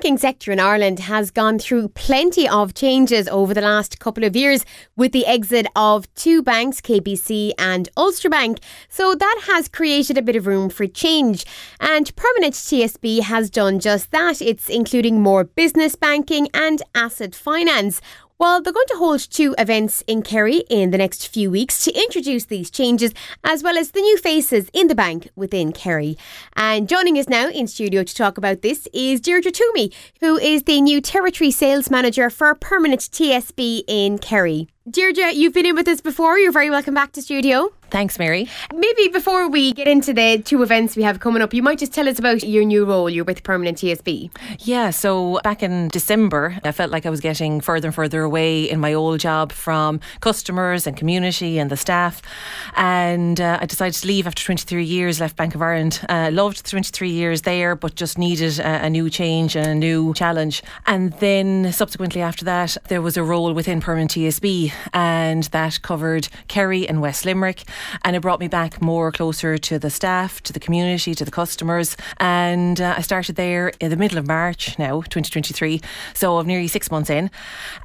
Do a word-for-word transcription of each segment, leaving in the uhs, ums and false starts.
banking sector in Ireland has gone through plenty of changes over the last couple of years with the exit of two banks, K B C and Ulster Bank. So that has created a bit of room for change. And Permanent T S B has done just that. It's including more business banking and asset finance. Well, they're going to hold two events in Kerry in the next few weeks to introduce these changes, as well as the new faces in the bank within Kerry. And joining us now in studio to talk about this is Deirdre Toomey, who is the new Territory Sales Manager for Permanent T S B in Kerry. Deirdre, you've been in with us before. You're very welcome back to studio. Thanks, Mary. Maybe before we get into the two events we have coming up, you might just tell us about your new role. You're with Permanent T S B. Yeah, so back in December, I felt like I was getting further and further away in my old job from customers and community and the staff. And uh, I decided to leave after twenty-three years, left Bank of Ireland. Uh, loved the twenty-three years there, but just needed a, a new change and a new challenge. And then subsequently after that, there was a role within Permanent T S B, and that covered Kerry and West Limerick. And it brought me back more closer to the staff, to the community, to the customers. And uh, I started there in the middle of March now, twenty twenty-three. So I'm nearly six months in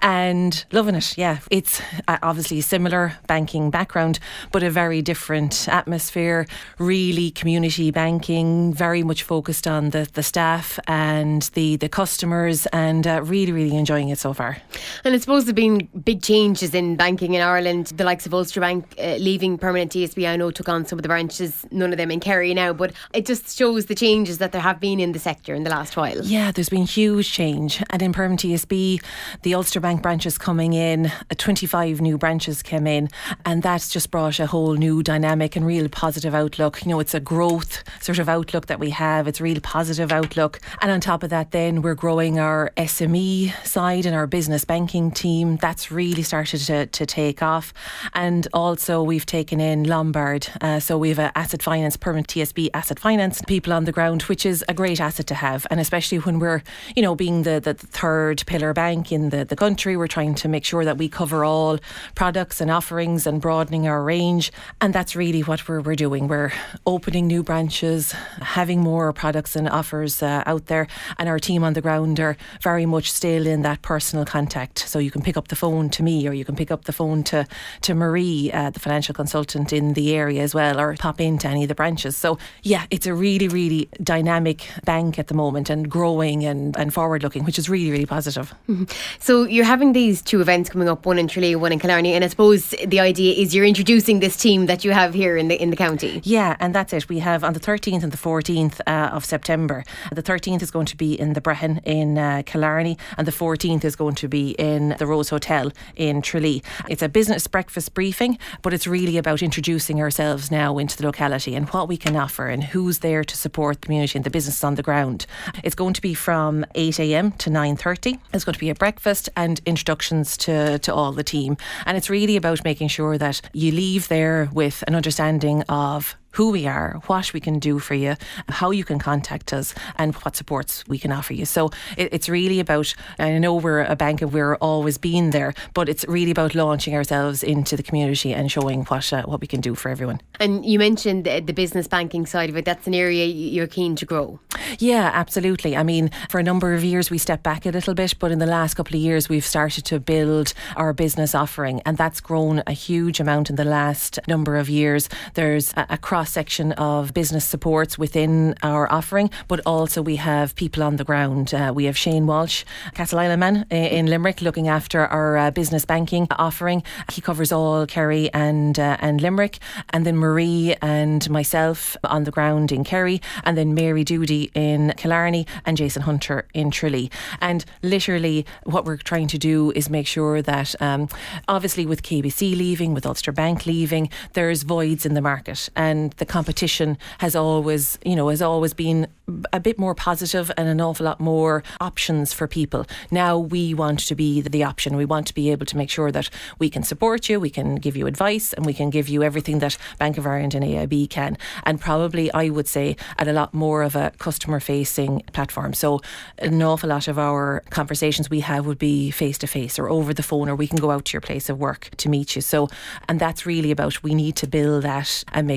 and loving it. Yeah, it's uh, obviously a similar banking background, but a very different atmosphere, really community banking, very much focused on the, the staff and the, the customers, and uh, really, really enjoying it so far. And I suppose there have been big changes in banking in Ireland. The likes of Ulster Bank uh, leaving Permanent T S B, I know, took on some of the branches, none of them in Kerry now, but it just shows the changes that there have been in the sector in the last while. Yeah, there's been huge change. And in Permanent T S B, the Ulster Bank branches coming in, uh, twenty-five new branches came in, and that's just brought a whole new dynamic and real positive outlook. You know, it's a growth sort of outlook that we have. It's a real positive outlook. And on top of that, then we're growing our S M E side and our business banking team. That's really started to, to take off. And also we've taken in Lombard. Uh, so we have a asset finance, Permanent T S B asset finance people on the ground, which is a great asset to have. And especially when we're, you know, being the, the third pillar bank in the, the country, we're trying to make sure that we cover all products and offerings and broadening our range. And that's really what we're, we're doing. We're opening new branches, having more products and offers uh, out there. And our team on the ground are very much still in that personal contact. So you can pick up the phone to me, or you can pick up the phone to, to Marie, uh, the financial consultant in the area as well, or pop into any of the branches. So yeah, it's a really, really dynamic bank at the moment, and growing and, and forward looking, which is really, really positive. Mm-hmm. So you're having these two events coming up, one in Tralee, one in Killarney, and I suppose the idea is you're introducing this team that you have here in the in the county. Yeah, and that's it. We have on the thirteenth and the fourteenth uh, of September. The thirteenth is going to be in the Brehon in uh, Killarney, and the fourteenth is going to be in the Rose Hotel in Tralee. It's a business breakfast briefing, but it's really about introducing ourselves now into the locality and what we can offer and who's there to support the community and the business on the ground. It's going to be from eight a.m. to nine thirty. It's going to be a breakfast and introductions to, to all the team. And it's really about making sure that you leave there with an understanding of who we are, what we can do for you, how you can contact us, and what supports we can offer you. So it, it's really about, I know we're a bank and we're always been there, but it's really about launching ourselves into the community and showing what uh, what we can do for everyone. And you mentioned the, the business banking side of it. That's an area you're keen to grow. Yeah, absolutely. I mean, for a number of years we stepped back a little bit, but in the last couple of years we've started to build our business offering, and that's grown a huge amount in the last number of years. There's a, a cross section of business supports within our offering, but also we have people on the ground. Uh, we have Shane Walsh, Castle Island man in Limerick, looking after our uh, business banking offering. He covers all Kerry and uh, and Limerick, and then Marie and myself on the ground in Kerry, and then Mary Doody in Killarney, and Jason Hunter in Tralee. And literally what we're trying to do is make sure that um, obviously with K B C leaving, with Ulster Bank leaving, there's voids in the market, and the competition has always, you know, has always been a bit more positive and an awful lot more options for people. Now we want to be the option. We want to be able to make sure that we can support you, we can give you advice, and we can give you everything that Bank of Ireland and A I B can. And probably, I would say, at a lot more of a customer facing platform. So an awful lot of our conversations we have would be face to face or over the phone, or we can go out to your place of work to meet you. So, and that's really about, we need to build that and make sure people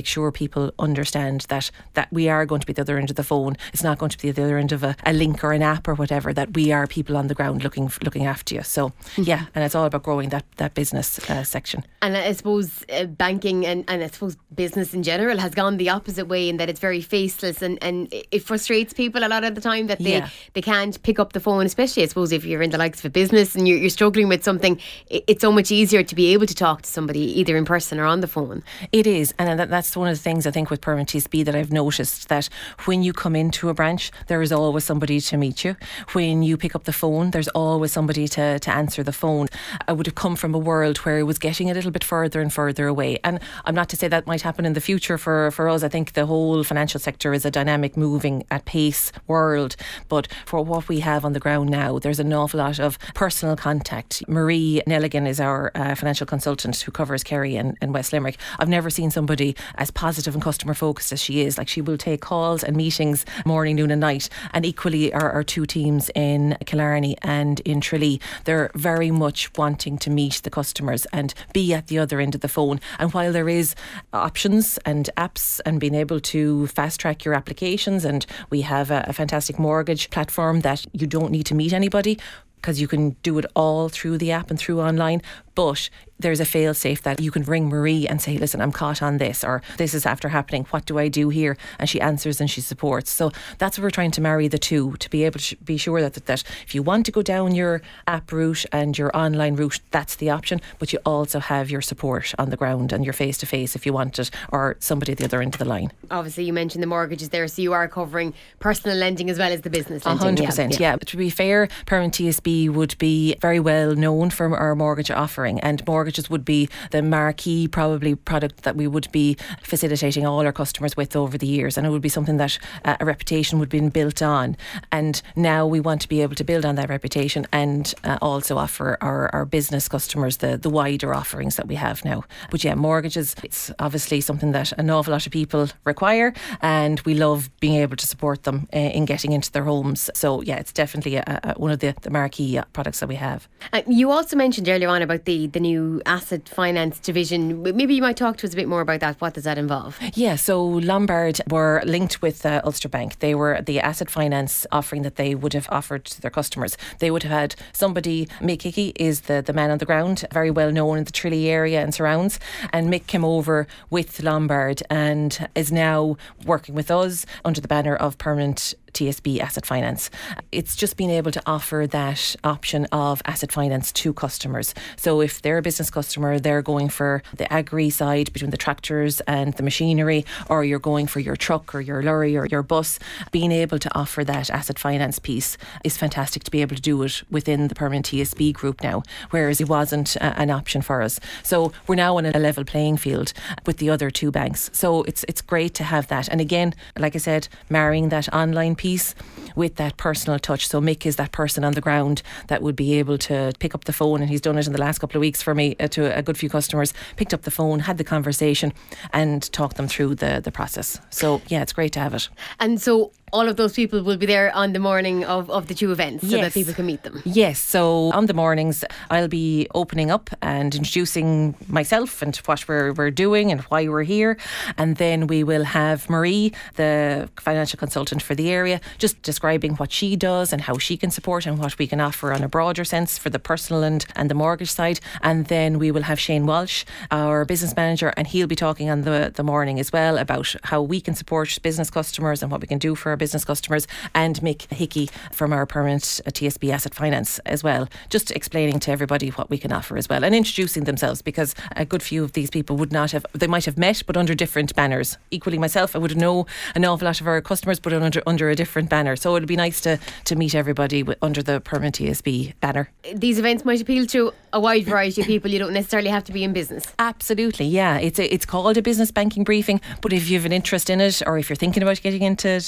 people understand that that we are going to be the other end of the phone. It's not going to be the other end of a, a link or an app or whatever, that we are people on the ground looking looking after you. So yeah, and it's all about growing that, that business uh, section. And I suppose uh, banking and, and I suppose business in general has gone the opposite way in that it's very faceless, and, and it frustrates people a lot of the time that they, yeah. they can't pick up the phone, especially I suppose if you're in the likes of a business and you're, you're struggling with something. It's so much easier to be able to talk to somebody either in person or on the phone. It is, and that, that's one of the things I think with Permanent T S B that I've noticed, that when you come into a branch, there is always somebody to meet you. When you pick up the phone, there's always somebody to, to answer the phone. I would have come from a world where it was getting a little bit further and further away, and I'm not to say that might happen in the future for, for us. I think the whole financial sector is a dynamic, moving at pace world, but for what we have on the ground now, there's an awful lot of personal contact. Marie Nelligan is our uh, financial consultant who covers Kerry and, and West Limerick. I've never seen somebody as positive and customer focused as she is. Like, she will take calls and meetings morning, noon and night. And equally our, our two teams in Killarney and in Tralee, they're very much wanting to meet the customers and be at the other end of the phone. And while there is options and apps and being able to fast track your applications, and we have a, a fantastic mortgage platform that you don't need to meet anybody because you can do it all through the app and through online, but there's a fail safe that you can ring Marie and say, listen, I'm caught on this, or this is after happening, what do I do here? And she answers and she supports. So that's what we're trying to marry the two, to be able to be sure that, that, that if you want to go down your app route and your online route, that's the option, but you also have your support on the ground and your face to face if you want it, or somebody at the other end of the line. Obviously you mentioned the mortgages there, so you are covering personal lending as well as the business lending. one hundred percent, yeah. yeah. To be fair, Permanent T S B would be very well known for our mortgage offering, and mortgages would be the marquee probably product that we would be facilitating all our customers with over the years, and it would be something that uh, a reputation would be built on. And now we want to be able to build on that reputation and uh, also offer our, our business customers the, the wider offerings that we have now. But yeah, mortgages, it's obviously something that an awful lot of people require, and we love being able to support them uh, in getting into their homes. So yeah, it's definitely a, a, one of the, the marquee products that we have. Uh, you also mentioned earlier on about the, the new asset finance division. Maybe you might talk to us a bit more about that. What does that involve? Yeah, so Lombard were linked with uh, Ulster Bank. They were the asset finance offering that they would have offered to their customers. They would have had somebody, Mick Hickey is the, the man on the ground, very well known in the Tralee area and surrounds, and Mick came over with Lombard and is now working with us under the banner of Permanent T S B Asset Finance. It's just being able to offer that option of asset finance to customers. So if they're a business customer, they're going for the agri side between the tractors and the machinery, or you're going for your truck or your lorry or your bus, being able to offer that asset finance piece is fantastic, to be able to do it within the Permanent T S B group now, whereas it wasn't a, an option for us. So we're now on a level playing field with the other two banks. So it's it's great to have that. And again, like I said, marrying that online piece with that personal touch. So Mick is that person on the ground that would be able to pick up the phone, and he's done it in the last couple of weeks for me uh, to a good few customers, picked up the phone, had the conversation and talked them through the, the process. So yeah, it's great to have it. And so all of those people will be there on the morning of, of the two events, so yes. that people can meet them. Yes, so on the mornings I'll be opening up and introducing myself and what we're, we're doing and why we're here, and then we will have Marie, the financial consultant for the area, just describing what she does and how she can support and what we can offer on a broader sense for the personal and, and the mortgage side. And then we will have Shane Walsh, our business manager, and he'll be talking on the, the morning as well about how we can support business customers and what we can do for our business customers, and Mick Hickey from our Permanent T S B Asset Finance as well, just explaining to everybody what we can offer as well, and introducing themselves, because a good few of these people would not have, they might have met but under different banners. Equally myself, I would know an awful lot of our customers but under under a different banner, so it'd be nice to to meet everybody under the Permanent T S B banner. These events might appeal to a wide variety of people. You don't necessarily have to be in business. Absolutely, yeah. It's a, it's called a business banking briefing, but if you have an interest in it, or if you're thinking about getting into to the business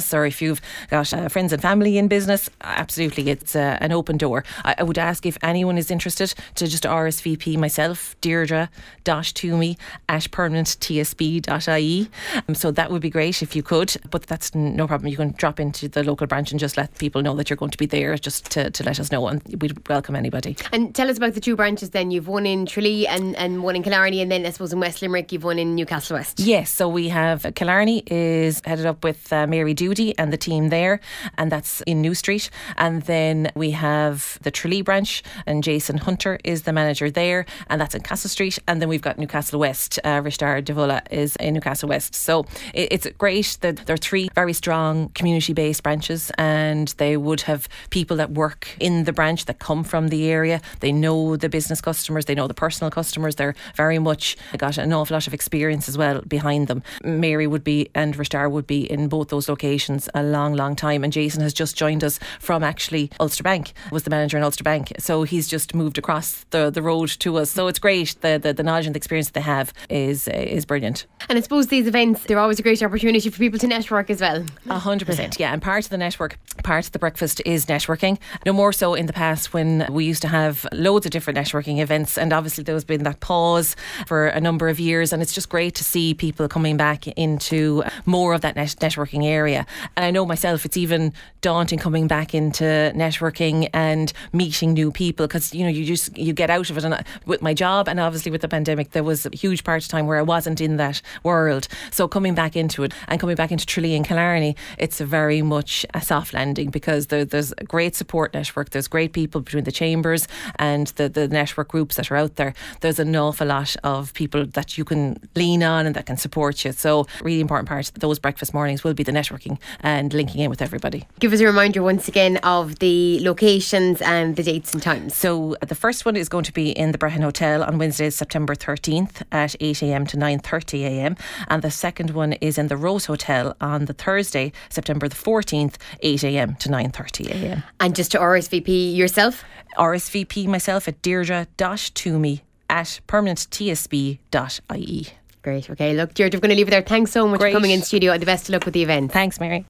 business, or if you've got uh, friends and family in business, absolutely, it's uh, an open door. I, I would ask if anyone is interested to just R S V P myself, Deirdre Toomey at permanent t s b dot i e. Um, so that would be great if you could, but that's no problem. You can drop into the local branch and just let people know that you're going to be there, just to, to let us know, and we'd welcome anybody. And tell us about the two branches then. You've one in Tralee and, and one in Killarney, and then I suppose in West Limerick you've one in Newcastle West. Yes, so we have Killarney is headed up with uh, Mary Doody and the team there, and that's in New Street. And then we have the Tralee branch, and Jason Hunter is the manager there, and that's in Castle Street. And then we've got Newcastle West. Uh, Rishtar Devola is in Newcastle West. So it, it's great that there are three very strong community-based branches, and they would have people that work in the branch that come from the area. They know the business customers, they know the personal customers. They're very much got an awful lot of experience as well behind them. Mary would be and Rishtar would be in both those locations a long, long time. And Jason has just joined us from actually Ulster Bank, was the manager in Ulster Bank. So he's just moved across the, the road to us. So it's great. The, the the knowledge and the experience that they have is is brilliant. And I suppose these events, they're always a great opportunity for people to network as well. A hundred percent, yeah. And part of the network, part of the breakfast is networking. No more so in the past when we used to have loads of different networking events, and obviously there's been that pause for a number of years, and it's just great to see people coming back into more of that net- networking area. And I know myself, it's even daunting coming back into networking and meeting new people, because you know you just you get out of it. And with my job, and obviously with the pandemic, there was a huge part of time where I wasn't in that world. So coming back into it and coming back into Tralee and Killarney, it's a very much a soft landing, because there, there's a great support network. There's great people between the chambers and the, the network groups that are out there. There's an awful lot of people that you can lean on and that can support you. So really important part of those breakfast mornings will be the networking and linking in with everybody. Give us a reminder once again of the locations and the dates and times. So the first one is going to be in the Brehon Hotel on Wednesday, September thirteenth at eight a.m. to nine thirty a.m. And the second one is in the Rose Hotel on the Thursday, September the fourteenth, eight a.m. to nine thirty a.m. And just to R S V P yourself? R S V P myself at Deirdre Toomey at permanent t s b dot i e. Great. Okay, look, Deirdre, I'm going to leave it there. Thanks so much Great. for coming in studio, and the best of luck with the event. Thanks, Mary.